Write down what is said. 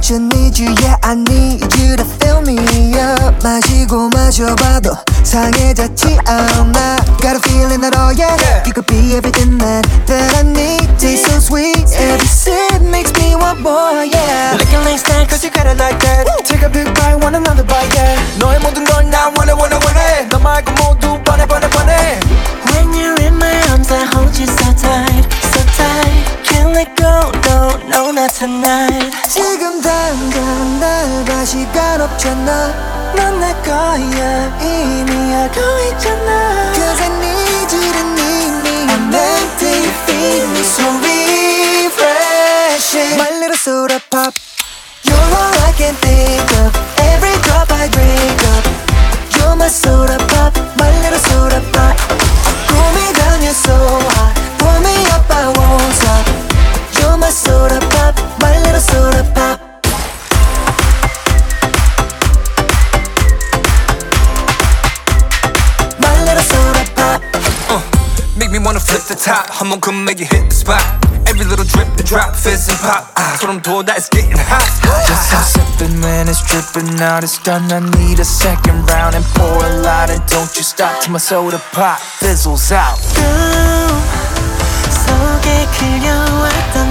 want you, need you, yeah I need you to fill me up. 마시고 마셔봐도 상해졌지 않아. Got a feeling that oh yeah, you could be everything that I need. Taste so sweet, every sip makes me want more, yeah. Looking like snack cause you got it like that. Take a big bite, want another bite, yeah. 너의 모든 걸 나 원해 너 말고 모두 뻔해 When you're in my arms I hold you so tight, so tight. Can't let go, no, not tonight. 지금 당장 날 봐 시간 없잖아. 넌 내 거야 이미 알고 있잖아. Cause I need you to need me. I'm empty, feed me so refreshing. My little soda pop, you're all I can think of. Every drop I drink up, you're my soda pop, my little soda pop. Cool me down, you're so hot. Pull me up, I won't stop. You're my soda pop, my little soda pop. My little soda pop. Make me wanna flip the top. 한번 come make you hit the spot. Every little drip and drop, fizz and pop. 소름 돋아, it's getting hot. Just I'm sipping when it's dripping out. It's done, I need a second round. And pour a lot and don't you stop till my soda pop fizzles out. 속에 그려왔던